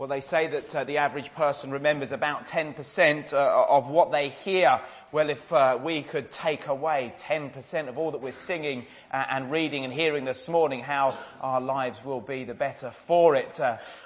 Well, they say that the average person remembers about 10% of what they hear. Well, if we could take away 10% of all that we're singing and reading and hearing this morning, how our lives will be the better for it.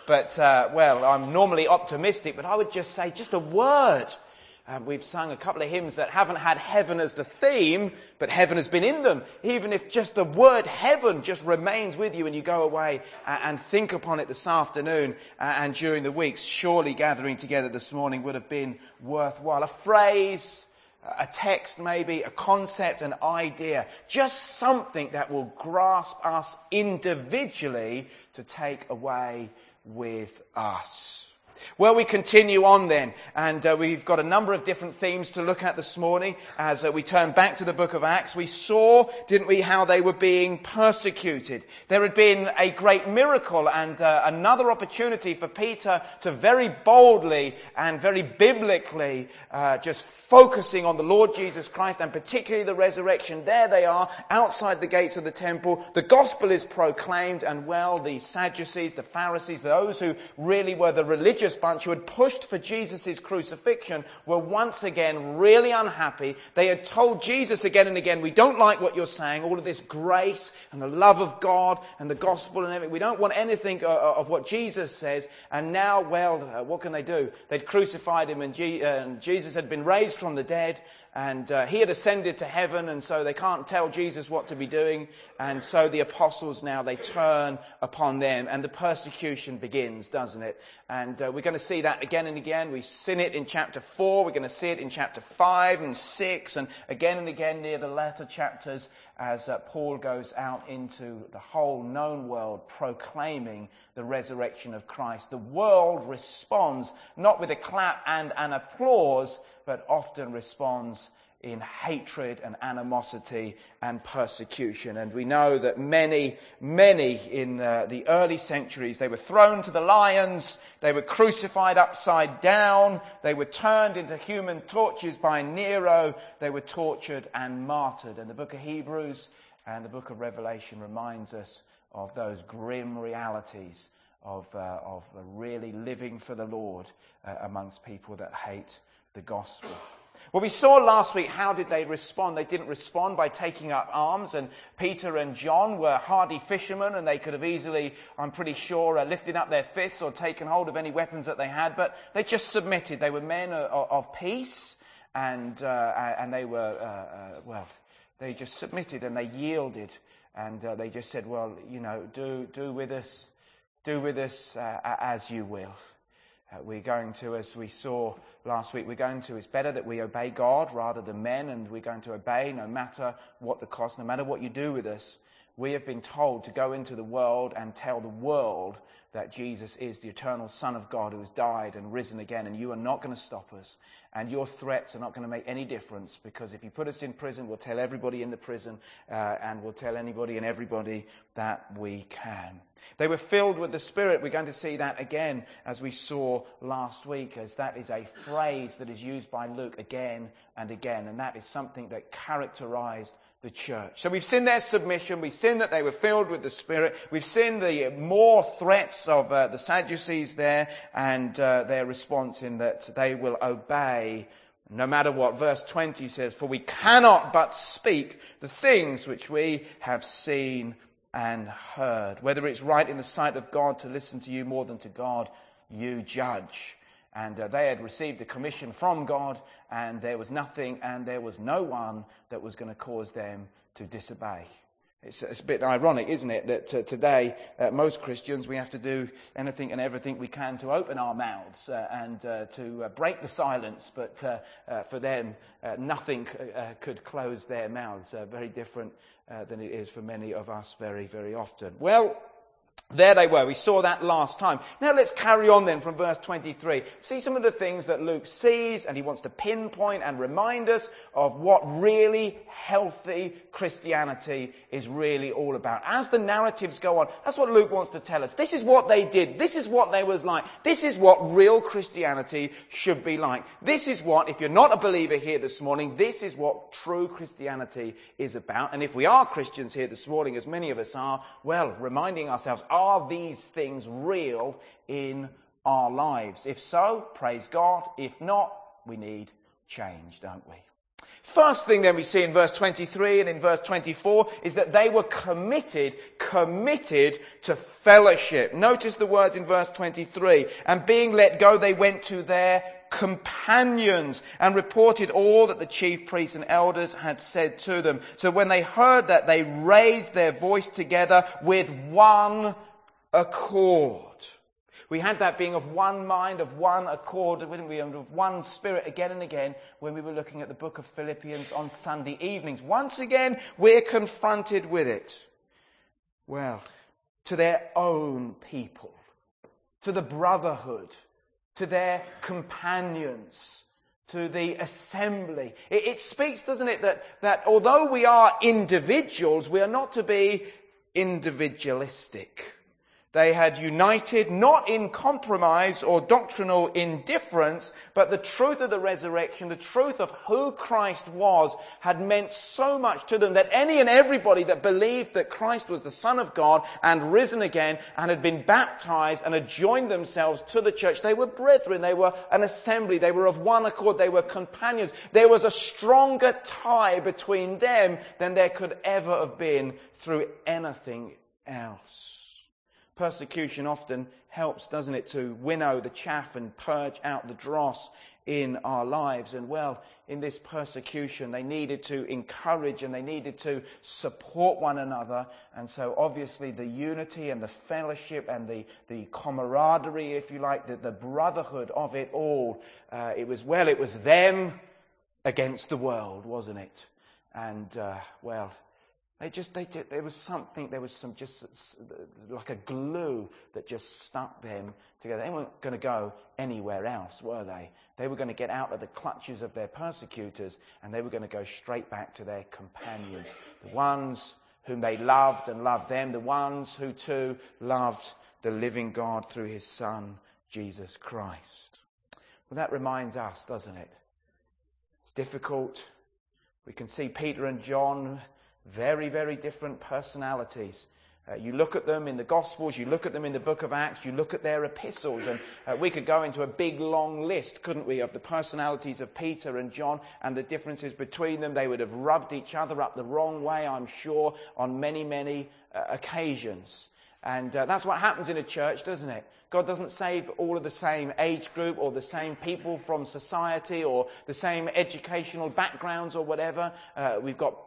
Well, I'm normally optimistic, but I would just say just a word. We've sung a couple of hymns that haven't had heaven as the theme, but heaven has been in them. Even if just the word heaven just remains with you and you go away and think upon it this afternoon and during the weeks, surely gathering together this morning would have been worthwhile. A phrase, a text maybe, a concept, an idea, just something that will grasp us individually to take away with us. Well, we continue on then, and we've got a number of different themes to look at this morning as we turn back to the book of Acts. We saw, didn't we, how they were being persecuted. There had been a great miracle and another opportunity for Peter to very boldly and very biblically just focusing on the Lord Jesus Christ and particularly the resurrection. There they are, outside the gates of the temple. The gospel is proclaimed, and well, the Sadducees, the Pharisees, those who really were the religious bunch who had pushed for Jesus' crucifixion were once again really unhappy. They had told Jesus again and again, we don't like what you're saying, all of this grace and the love of God and the gospel and everything. We don't want anything of what Jesus says. And now, well, what can they do? They'd crucified him and Jesus had been raised from the dead. And he had ascended to heaven, and so they can't tell Jesus what to be doing. And so the apostles now, they turn upon them, and the persecution begins, doesn't it? And we're going to see that again and again. We've seen it in chapter 4. We're going to see it in chapter 5 and 6, and again near the latter chapters as Paul goes out into the whole known world proclaiming the resurrection of Christ. The world responds not with a clap and an applause, but often responds in hatred and animosity and persecution. And we know that many in the early centuries, they were thrown to the lions, they were crucified upside down, they were turned into human torches by Nero, they were tortured and martyred. And the book of Hebrews and the book of Revelation reminds us of those grim realities of really living for the Lord amongst people that hate the gospel. Well, we saw last week, how did they respond? They didn't respond by taking up arms, and Peter and John were hardy fishermen, and they could have easily, I'm pretty sure, lifted up their fists or taken hold of any weapons that they had, but they just submitted. They were men of peace, and they were, they just submitted and they yielded, and they just said, well, do with us as you will. We're going to, as we saw last week, it's better that we obey God rather than men, and we're going to obey no matter what the cost, no matter what you do with us. We have been told to go into the world and tell the world that Jesus is the eternal Son of God who has died and risen again, and you are not going to stop us. And your threats are not going to make any difference, because if you put us in prison, we'll tell everybody in the prison, and we'll tell anybody and everybody that we can. They were filled with the Spirit. We're going to see that again, as we saw last week, as that is a phrase that is used by Luke again and again, and that is something that characterized the church. So we've seen their submission, we've seen that they were filled with the Spirit, we've seen the more threats of the Sadducees there, and their response in that they will obey no matter what. Verse 20 says, for we cannot but speak the things which we have seen and heard. Whether it's right in the sight of God to listen to you more than to God, you judge. And they had received a commission from God, and there was nothing and there was no one that was going to cause them to disobey. It's a bit ironic, isn't it, that today most Christians, we have to do anything and everything we can to open our mouths and to break the silence, but for them nothing could close their mouths. Very different than it is for many of us very, very often. Well, there they were. We saw that last time. Now let's carry on then from verse 23. See some of the things that Luke sees, and he wants to pinpoint and remind us of what really healthy Christianity is really all about. As the narratives go on, that's what Luke wants to tell us. This is what they did. This is what they was like. This is what real Christianity should be like. This is what, if you're not a believer here this morning, this is what true Christianity is about. And if we are Christians here this morning, as many of us are, well, reminding ourselves, are these things real in our lives? If so, praise God. If not, we need change, don't we? First thing then we see in verse 23 and in verse 24 is that they were committed to fellowship. Notice the words in verse 23. And being let go, they went to their companions and reported all that the chief priests and elders had said to them. So when they heard that, they raised their voice together with one accord. We had that being of one mind, of one accord, didn't we? And of one spirit again and again when we were looking at the book of Philippians on Sunday evenings. Once again, we're confronted with it. Well, to their own people, to the brotherhood, to their companions, to the assembly. It speaks, doesn't it, that although we are individuals, we are not to be individualistic. They had united not in compromise or doctrinal indifference, but the truth of the resurrection, the truth of who Christ was, had meant so much to them that any and everybody that believed that Christ was the Son of God and risen again and had been baptized and had joined themselves to the church, they were brethren, they were an assembly, they were of one accord, they were companions. There was a stronger tie between them than there could ever have been through anything else. Persecution often helps, doesn't it, to winnow the chaff and purge out the dross in our lives. And well, in this persecution, they needed to encourage and they needed to support one another. And so obviously the unity and the fellowship and the camaraderie, if you like, the brotherhood of it all, it was them against the world, wasn't it? And there was some just like a glue that just stuck them together. They weren't going to go anywhere else, were they? They were going to get out of the clutches of their persecutors and they were going to go straight back to their companions. The ones whom they loved and loved them, the ones who too loved the living God through his Son, Jesus Christ. Well, that reminds us, doesn't it? It's difficult. We can see Peter and John, very, very different personalities. You look at them in the Gospels, you look at them in the book of Acts, you look at their epistles, and we could go into a big long list, couldn't we, of the personalities of Peter and John and the differences between them. They would have rubbed each other up the wrong way, I'm sure, on many, many occasions. And that's what happens in a church, doesn't it? God doesn't save all of the same age group or the same people from society or the same educational backgrounds or whatever. We've got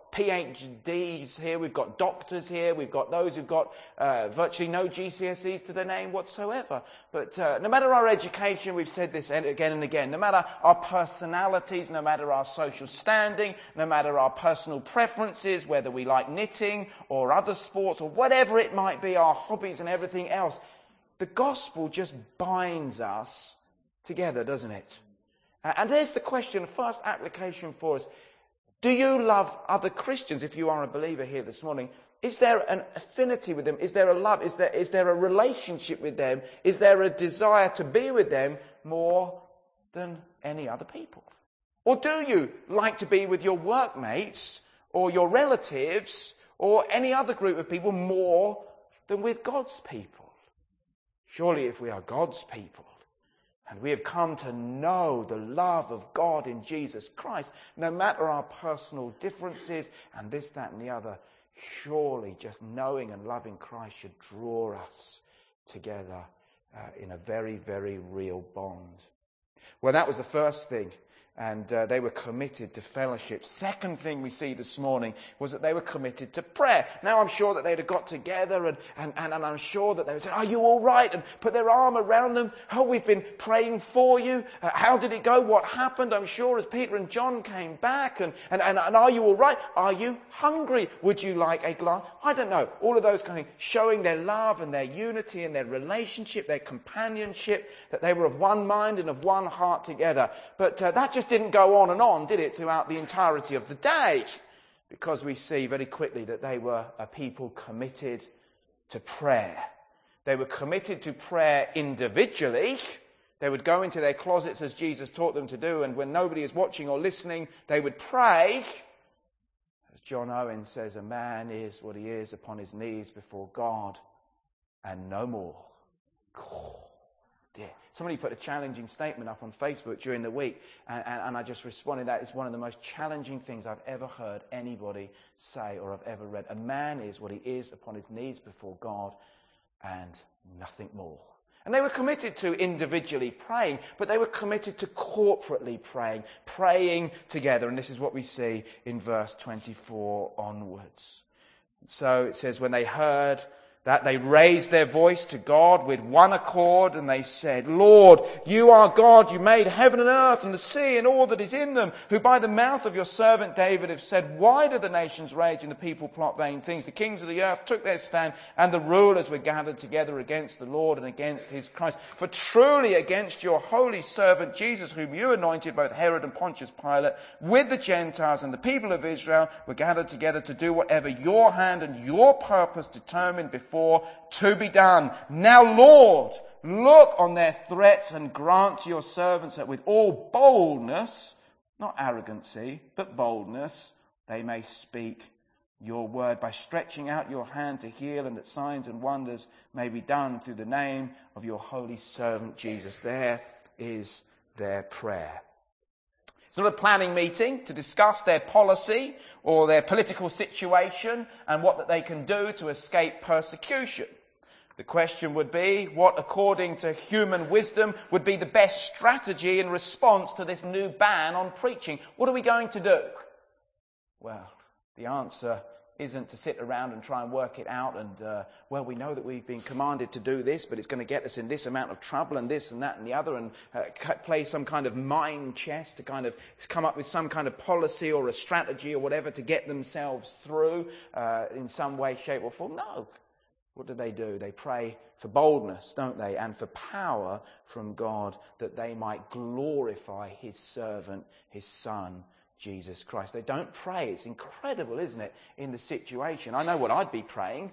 PhDs here, we've got doctors here, we've got those who've got virtually no GCSEs to their name whatsoever. But no matter our education, we've said this again and again, no matter our personalities, no matter our social standing, no matter our personal preferences, whether we like knitting or other sports or whatever it might be, our hobbies and everything else, the gospel just binds us together, doesn't it? And there's the question, first application for us. Do you love other Christians if you are a believer here this morning? Is there an affinity with them? Is there a love? Is there a relationship with them? Is there a desire to be with them more than any other people? Or do you like to be with your workmates or your relatives or any other group of people more than with God's people? Surely if we are God's people, and we have come to know the love of God in Jesus Christ, no matter our personal differences and this, that and the other, surely just knowing and loving Christ should draw us together in a very, very real bond. Well, that was the first thing. And they were committed to fellowship. Second thing we see this morning was that they were committed to prayer. Now I'm sure that they'd have got together and I'm sure that they would say, are you all right? And put their arm around them. Oh, we've been praying for you. How did it go? What happened? I'm sure as Peter and John came back and are you all right? Are you hungry? Would you like a glass? I don't know. All of those kind of things, showing their love and their unity and their relationship, their companionship, that they were of one mind and of one heart together. But that just didn't go on and on, did it, throughout the entirety of the day? Because we see very quickly that they were a people committed to prayer. They were committed to prayer individually. They would go into their closets as Jesus taught them to do, and when nobody is watching or listening, they would pray. As John Owen says, a man is what he is upon his knees before God, and no more. dear. Somebody put a challenging statement up on Facebook during the week, and I just responded, that is one of the most challenging things I've ever heard anybody say or I've ever read. A man is what he is upon his knees before God and nothing more. And they were committed to individually praying, but they were committed to corporately praying together. And this is what we see in verse 24 onwards. So it says, when they heard that, they raised their voice to God with one accord, and they said, Lord, you are God, you made heaven and earth and the sea and all that is in them, who by the mouth of your servant David have said, why do the nations rage and the people plot vain things? The kings of the earth took their stand, and the rulers were gathered together against the Lord and against his Christ. For truly against your holy servant Jesus, whom you anointed, both Herod and Pontius Pilate, with the Gentiles and the people of Israel, were gathered together to do whatever your hand and your purpose determined before to be done. Now, Lord, look on their threats and grant to your servants that with all boldness, not arrogancy, but boldness, they may speak your word by stretching out your hand to heal, and that signs and wonders may be done through the name of your holy servant Jesus. There is their prayer. It's not a planning meeting to discuss their policy or their political situation and what that they can do to escape persecution. The question would be, what according to human wisdom would be the best strategy in response to this new ban on preaching? What are we going to do? Well, the answer isn't to sit around and try and work it out and, we know that we've been commanded to do this, but it's going to get us in this amount of trouble and this and that and the other, and play some kind of mind chess to kind of come up with some kind of policy or a strategy or whatever to get themselves through in some way, shape or form. No. What do? They pray for boldness, don't they? And for power from God, that they might glorify his servant, his son, Jesus Christ. They don't pray. It's incredible, isn't it, in the situation. I know what I'd be praying.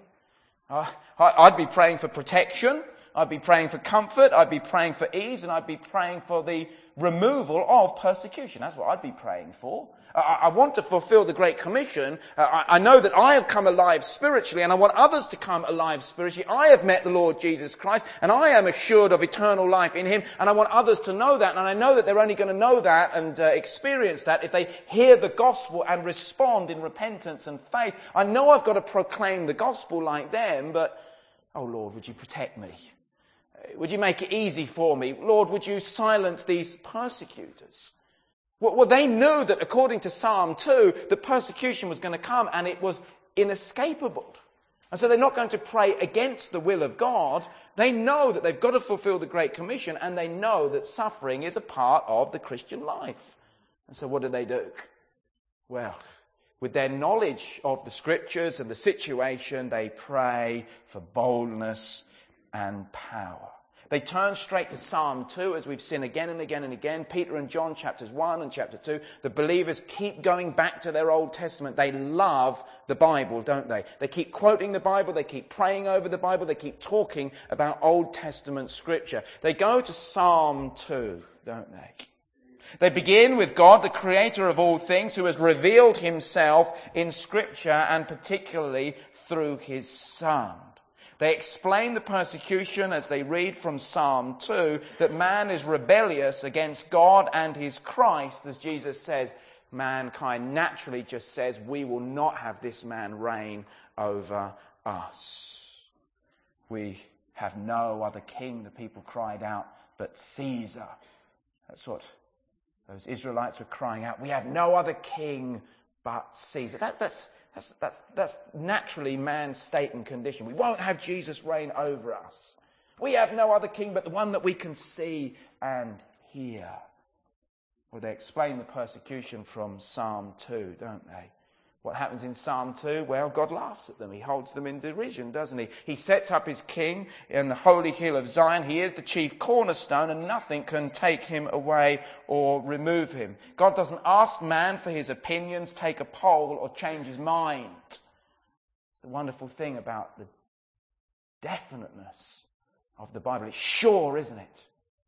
I'd be praying for protection. I'd be praying for comfort. I'd be praying for ease. And I'd be praying for the removal of persecution. That's what I'd be praying for. I want to fulfill the Great Commission. I know that I have come alive spiritually, and I want others to come alive spiritually. I have met the Lord Jesus Christ, and I am assured of eternal life in him, and I want others to know that. And I know that they're only going to know that and experience that if they hear the gospel and respond in repentance and faith. I know I've got to proclaim the gospel like them, but, oh Lord, would you protect me? Would you make it easy for me? Lord, would you silence these persecutors? Well, they knew that according to Psalm 2, the persecution was going to come and it was inescapable. And so they're not going to pray against the will of God. They know that they've got to fulfill the Great Commission, and they know that suffering is a part of the Christian life. And so what do? Well, with their knowledge of the Scriptures and the situation, they pray for boldness and power. They turn straight to Psalm 2, as we've seen again and again and again. Peter and John, chapters 1 and chapter 2. The believers keep going back to their Old Testament. They love the Bible, don't they? They keep quoting the Bible. They keep praying over the Bible. They keep talking about Old Testament Scripture. They go to Psalm 2, don't they? They begin with God, the creator of all things, who has revealed himself in Scripture, and particularly through his Son. They explain the persecution as they read from Psalm 2, that man is rebellious against God and his Christ. As Jesus says, mankind naturally just says, we will not have this man reign over us. We have no other king, the people cried out, but Caesar. That's what those Israelites were crying out. We have no other king but Caesar. That's naturally man's state and condition. We won't have Jesus reign over us. We have no other king but the one that we can see and hear. Well, they explain the persecution from Psalm 2, don't they? What happens in Psalm 2? Well, God laughs at them. He holds them in derision, doesn't he? He sets up his king in the holy hill of Zion. He is the chief cornerstone, and nothing can take him away or remove him. God doesn't ask man for his opinions, take a poll, or change his mind. It's the wonderful thing about the definiteness of the Bible. It's sure, isn't it?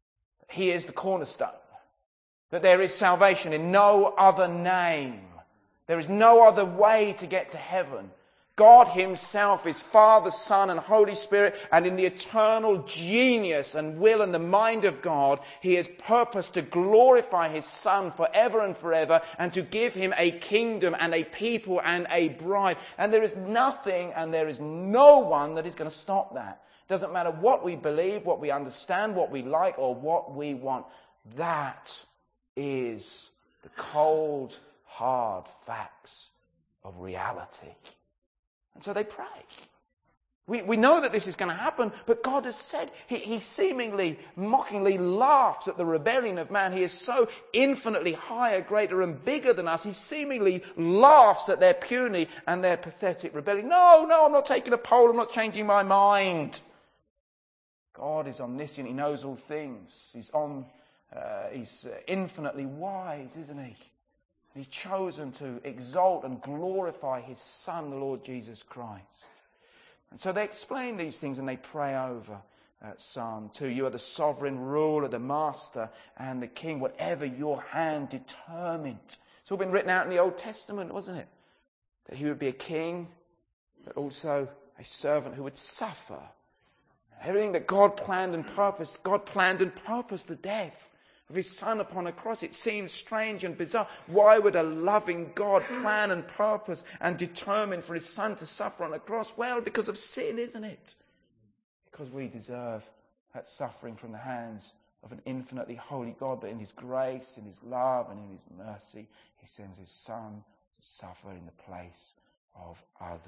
He is the cornerstone. That there is salvation in no other name. There is no other way to get to heaven. God himself is Father, Son and Holy Spirit, and in the eternal genius and will and the mind of God, he has purposed to glorify his Son forever and forever, and to give him a kingdom and a people and a bride. And there is nothing and there is no one that is going to stop that. Doesn't matter what we believe, what we understand, what we like, or what we want. That is the cold, hard facts of reality. And so they pray. We know that this is going to happen, but God has said, he seemingly, mockingly laughs at the rebellion of man. He is so infinitely higher, greater and bigger than us. He seemingly laughs at their puny and their pathetic rebellion. No, I'm not taking a poll. I'm not changing my mind. God is omniscient. He knows all things. He's infinitely wise, isn't he? He's chosen to exalt and glorify his Son, the Lord Jesus Christ. And so they explain these things and they pray over Psalm 2. You are the sovereign ruler, the master and the king, whatever your hand determined. It's all been written out in the Old Testament, wasn't it? That he would be a king, but also a servant who would suffer. Everything that God planned and purposed the death of his Son upon a cross. It seems strange and bizarre. Why would a loving God plan and purpose and determine for his Son to suffer on a cross? Well, because of sin, isn't it? Because we deserve that suffering from the hands of an infinitely holy God, but in his grace, in his love and in his mercy, he sends his Son to suffer in the place of others.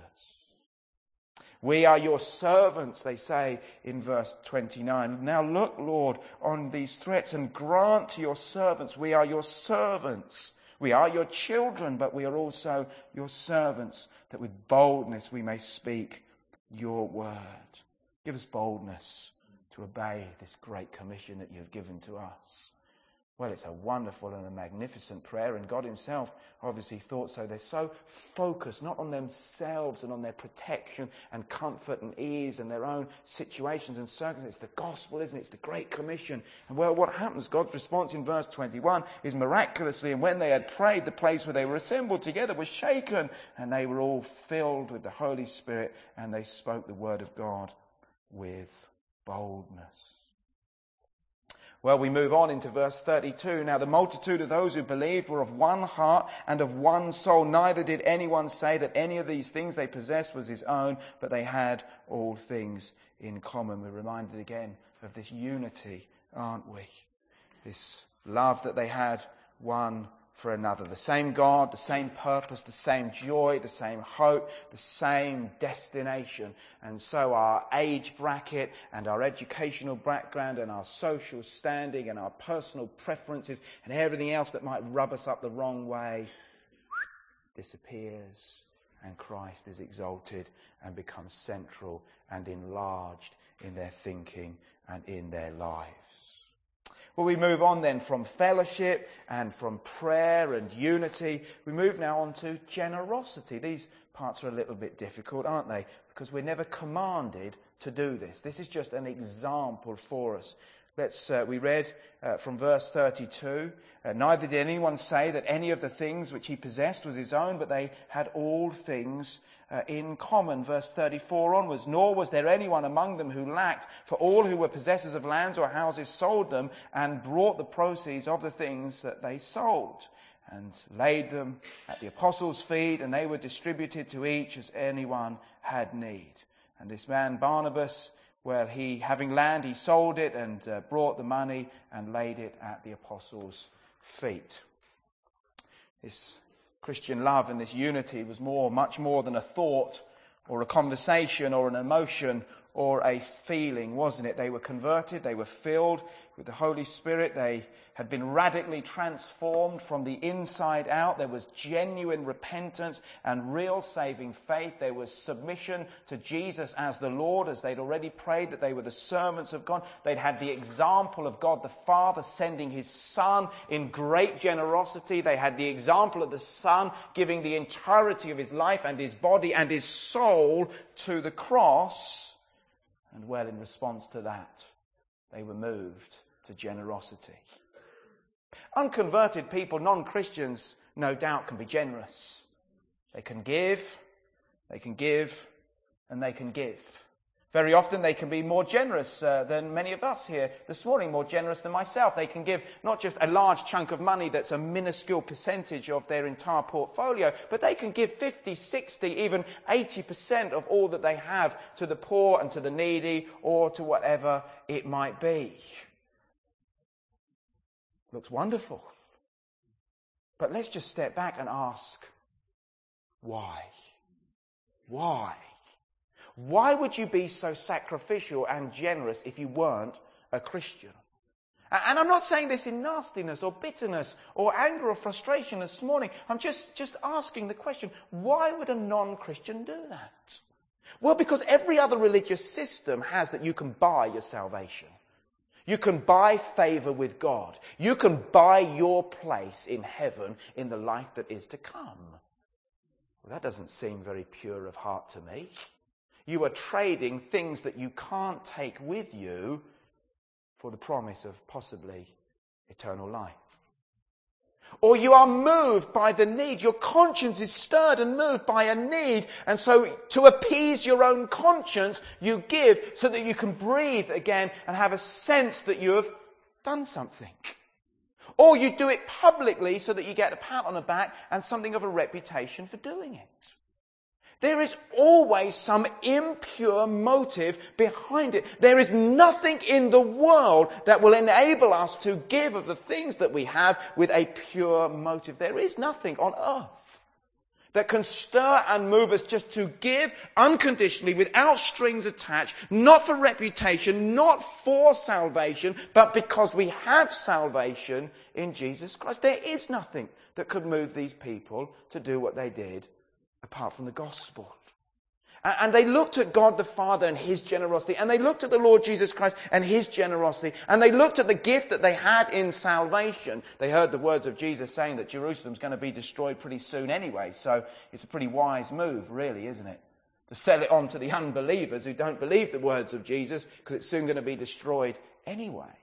We are your servants, they say in verse 29. Now look, Lord, on these threats and grant to your servants. We are your servants. We are your children, but we are also your servants, that with boldness we may speak your word. Give us boldness to obey this great commission that you have given to us. Well, it's a wonderful and a magnificent prayer, and God himself obviously thought so. They're so focused not on themselves and on their protection and comfort and ease and their own situations and circumstances. It's the gospel, isn't it? It's the Great Commission. And well, what happens? God's response in verse 21 is miraculously, and when they had prayed, the place where they were assembled together was shaken, and they were all filled with the Holy Spirit, and they spoke the word of God with boldness. Well, we move on into verse 32. Now the multitude of those who believed were of one heart and of one soul. Neither did anyone say that any of these things they possessed was his own, but they had all things in common. We're reminded again of this unity, aren't we? This love that they had one for another. The same God, the same purpose, the same joy, the same hope, the same destination. And so our age bracket and our educational background and our social standing and our personal preferences and everything else that might rub us up the wrong way disappears, and Christ is exalted and becomes central and enlarged in their thinking and in their lives. Well, we move on then from fellowship and from prayer and unity. We move now on to generosity. These parts are a little bit difficult, aren't they? Because we're never commanded to do this. This is just an example for us. We read from verse 32, neither did anyone say that any of the things which he possessed was his own, but they had all things in common. Verse 34 onwards, nor was there anyone among them who lacked, for all who were possessors of lands or houses sold them and brought the proceeds of the things that they sold and laid them at the apostles' feet, and they were distributed to each as anyone had need. And this man Barnabas, well, he, having land, he sold it and brought the money and laid it at the apostles' feet. This Christian love and this unity was much more than a thought or a conversation or an emotion or a feeling, wasn't it? They were converted, they were filled with the Holy Spirit, they had been radically transformed from the inside out. There was genuine repentance and real saving faith. There was submission to Jesus as the Lord, as they'd already prayed that they were the servants of God. They'd had the example of God the Father sending his Son in great generosity. They had the example of the Son giving the entirety of his life and his body and his soul to the cross. And well, in response to that, they were moved to generosity. Unconverted people, non-Christians, no doubt can be generous. They can give, They can give and they can give. Very often they can be more generous than many of us here this morning, more generous than myself. They can give not just a large chunk of money that's a minuscule percentage of their entire portfolio, but they can give 50, 60, even 80% of all that they have to the poor and to the needy or to whatever it might be. Looks wonderful. But let's just step back and ask, why? Why? Why would you be so sacrificial and generous if you weren't a Christian? And I'm not saying this in nastiness or bitterness or anger or frustration this morning. I'm just asking the question, why would a non-Christian do that? Well, because every other religious system has that you can buy your salvation. You can buy favour with God. You can buy your place in heaven in the life that is to come. Well, that doesn't seem very pure of heart to me. You are trading things that you can't take with you for the promise of possibly eternal life. Or you are moved by the need. Your conscience is stirred and moved by a need. And so to appease your own conscience, you give so that you can breathe again and have a sense that you have done something. Or you do it publicly so that you get a pat on the back and something of a reputation for doing it. There is always some impure motive behind it. There is nothing in the world that will enable us to give of the things that we have with a pure motive. There is nothing on earth that can stir and move us just to give unconditionally without strings attached, not for reputation, not for salvation, but because we have salvation in Jesus Christ. There is nothing that could move these people to do what they did apart from the gospel. And they looked at God the Father and His generosity, and they looked at the Lord Jesus Christ and His generosity, and they looked at the gift that they had in salvation. They heard the words of Jesus saying that Jerusalem's going to be destroyed pretty soon anyway, so it's a pretty wise move, really, isn't it? To sell it on to the unbelievers who don't believe the words of Jesus, because it's soon going to be destroyed anyway.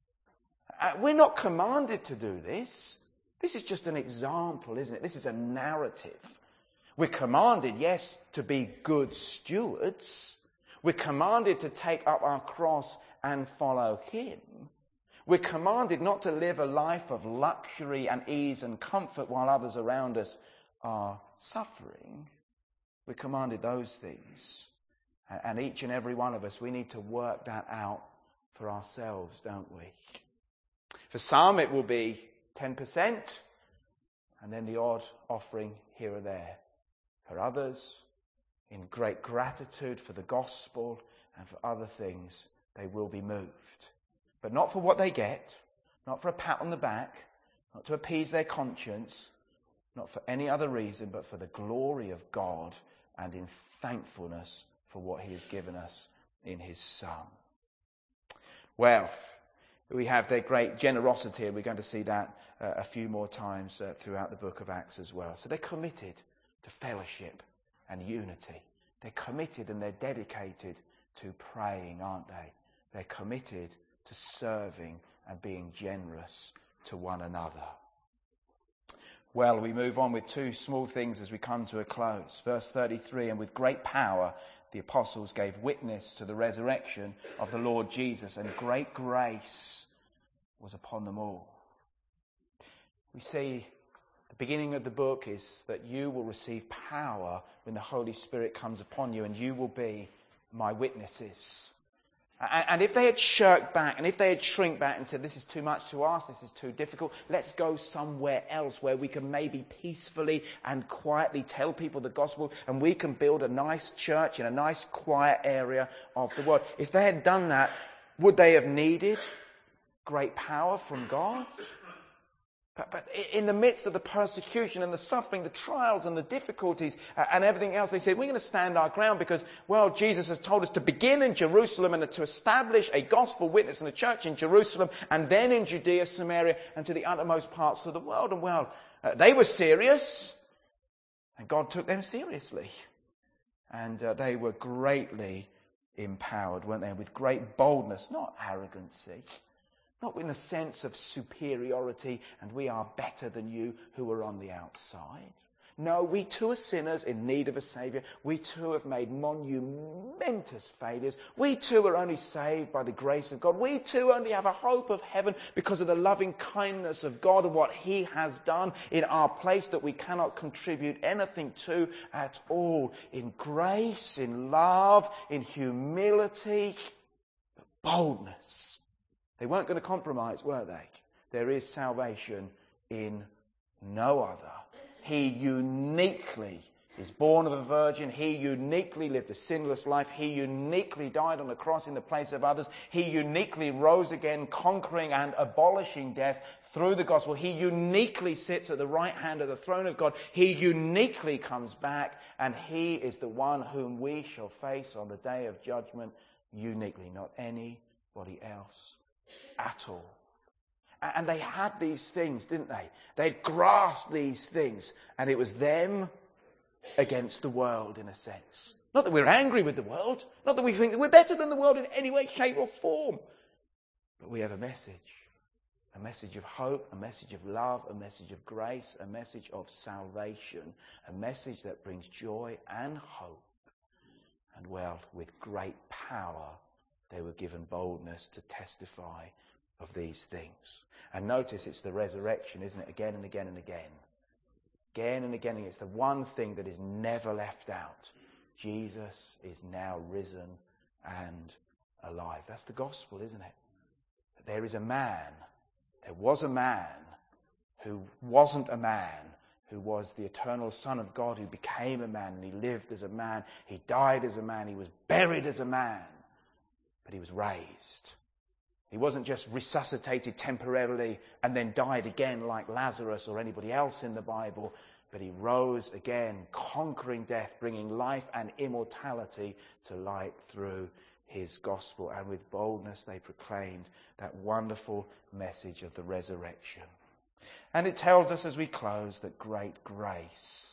We're not commanded to do this. This is just an example, isn't it? This is a narrative. We're commanded, yes, to be good stewards. We're commanded to take up our cross and follow Him. We're commanded not to live a life of luxury and ease and comfort while others around us are suffering. We're commanded those things. And each and every one of us, we need to work that out for ourselves, don't we? For some, it will be 10%, and then the odd offering here or there. For others, in great gratitude for the gospel and for other things, they will be moved. But not for what they get, not for a pat on the back, not to appease their conscience, not for any other reason, but for the glory of God and in thankfulness for what He has given us in His Son. Well, we have their great generosity, and we're going to see that a few more times throughout the book of Acts as well. So they're committed to fellowship and unity. They're committed and they're dedicated to praying, aren't they? They're committed to serving and being generous to one another. Well, we move on with two small things as we come to a close. Verse 33, and with great power the apostles gave witness to the resurrection of the Lord Jesus, and great grace was upon them all. We see the beginning of the book is that you will receive power when the Holy Spirit comes upon you, and you will be my witnesses. And if they had shirked back, and if they had shrink back and said, this is too much to ask, this is too difficult, let's go somewhere else where we can maybe peacefully and quietly tell people the gospel, and we can build a nice church in a nice quiet area of the world. If they had done that, would they have needed great power from God? But in the midst of the persecution and the suffering, the trials and the difficulties and everything else, they said, we're going to stand our ground because, well, Jesus has told us to begin in Jerusalem and to establish a gospel witness and a church in Jerusalem and then in Judea, Samaria and to the uttermost parts of the world. And well, they were serious and God took them seriously. And they were greatly empowered, weren't they? With great boldness, not arrogancy. Not in a sense of superiority and we are better than you who are on the outside. No, we too are sinners in need of a Saviour. We too have made monumentous failures. We too are only saved by the grace of God. We too only have a hope of heaven because of the loving kindness of God and what He has done in our place that we cannot contribute anything to at all. In grace, in love, in humility, boldness. They weren't going to compromise, were they? There is salvation in no other. He uniquely is born of a virgin. He uniquely lived a sinless life. He uniquely died on the cross in the place of others. He uniquely rose again, conquering and abolishing death through the gospel. He uniquely sits at the right hand of the throne of God. He uniquely comes back, and He is the one whom we shall face on the day of judgment uniquely, not anybody else at all. And they had these things, didn't they? They'd grasped these things. And it was them against the world, in a sense. Not that we're angry with the world. Not that we think that we're better than the world in any way, shape or form. But we have a message. A message of hope, a message of love, a message of grace, a message of salvation. A message that brings joy and hope. And well, with great power, they were given boldness to testify of these things. And notice it's the resurrection, isn't it? Again and again and again. Again and again. It's the one thing that is never left out. Jesus is now risen and alive. That's the gospel, isn't it? There is a man. There was a man who wasn't a man, who was the eternal Son of God, who became a man, and He lived as a man. He died as a man. He was buried as a man. But He was raised. He wasn't just resuscitated temporarily and then died again like Lazarus or anybody else in the Bible, but He rose again, conquering death, bringing life and immortality to light through His gospel. And with boldness they proclaimed that wonderful message of the resurrection. And it tells us as we close that great grace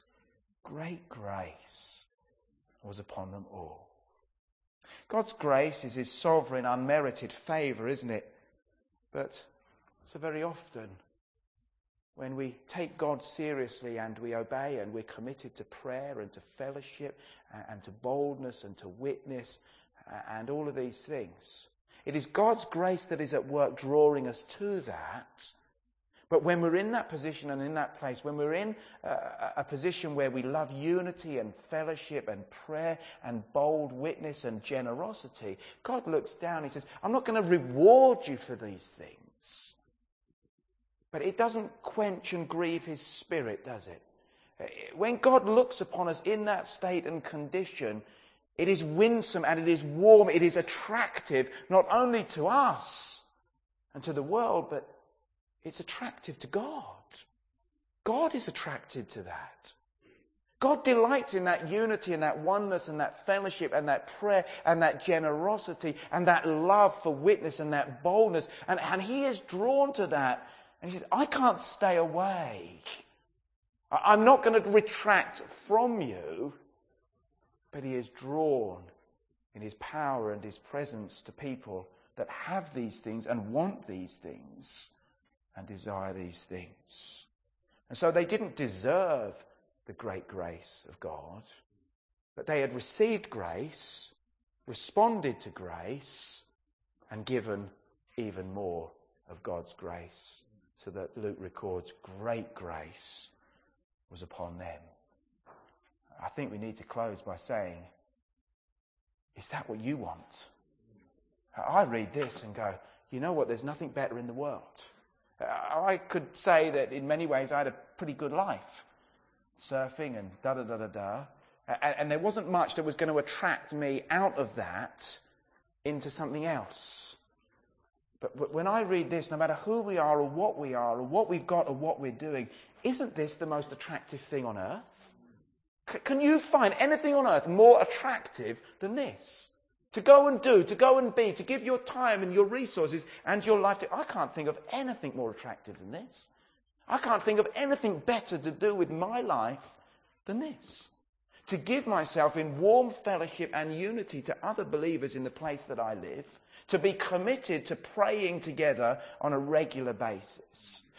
was upon them all. God's grace is His sovereign, unmerited favour, isn't it? But so very often, when we take God seriously and we obey and we're committed to prayer and to fellowship and to boldness and to witness and all of these things, it is God's grace that is at work drawing us to that. But when we're in that position and in that place, when we're in a position where we love unity and fellowship and prayer and bold witness and generosity, God looks down and He says, I'm not going to reward you for these things. But it doesn't quench and grieve His Spirit, does it? When God looks upon us in that state and condition, it is winsome and it is warm, it is attractive, not only to us and to the world, but it's attractive to God. God is attracted to that. God delights in that unity and that oneness and that fellowship and that prayer and that generosity and that love for witness and that boldness. And He is drawn to that. And He says, I can't stay away. I'm not going to retract from you. But He is drawn in His power and His presence to people that have these things and want these things. And desire these things. And so they didn't deserve the great grace of God, but they had received grace, responded to grace, and given even more of God's grace, so that Luke records great grace was upon them. I think we need to close by saying, is that what you want? I read this and go, you know what, there's nothing better in the world. I could say that in many ways I had a pretty good life, surfing and da-da-da-da-da. And there wasn't much that was going to attract me out of that into something else. But when I read this, no matter who we are or what we've got or what we're doing, isn't this the most attractive thing on earth? Can you find anything on earth more attractive than this? To go and do, to go and be, to give your time and your resources and your life to... I can't think of anything more attractive than this. I can't think of anything better to do with my life than this. To give myself in warm fellowship and unity to other believers in the place that I live. To be committed to praying together on a regular basis.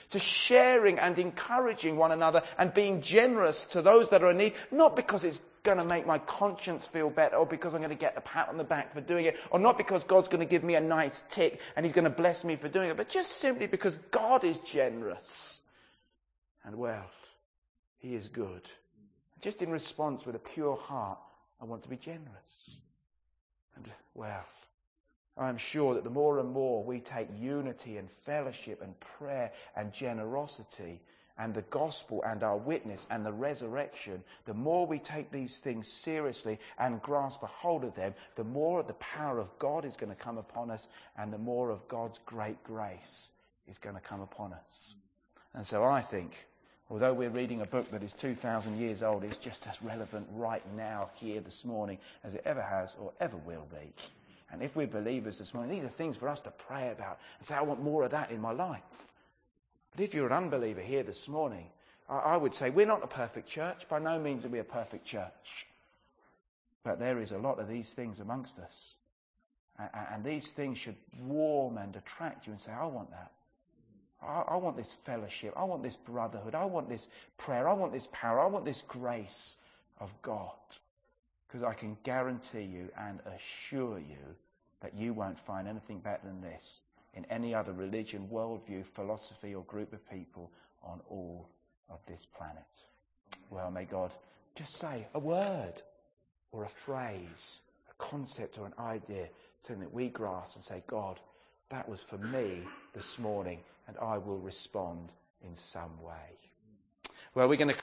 to sharing and encouraging one another and being generous to those that are in need, not because it's going to make my conscience feel better or because I'm going to get a pat on the back for doing it, or not because God's going to give me a nice tick and he's going to bless me for doing it, but just simply because God is generous. And well, he is good. Just in response with a pure heart, I want to be generous. And well, I'm sure that the more and more we take unity and fellowship and prayer and generosity and the gospel and our witness and the resurrection, the more we take these things seriously and grasp a hold of them, the more the power of God is going to come upon us and the more of God's great grace is going to come upon us. And so I think, although we're reading a book that is 2,000 years old, it's just as relevant right now, here this morning, as it ever has or ever will be. And if we're believers this morning, these are things for us to pray about and say, I want more of that in my life. But if you're an unbeliever here this morning, I would say we're not a perfect church. By no means are we a perfect church. But there is a lot of these things amongst us. And these things should warm and attract you and say, I want that. I want this fellowship. I want this brotherhood. I want this prayer. I want this power. I want this grace of God. Because I can guarantee you and assure you that you won't find anything better than this in any other religion, worldview, philosophy or group of people on all of this planet. Well, may God just say a word or a phrase, a concept or an idea, something that we grasp and say, God, that was for me this morning and I will respond in some way. Well, we're going to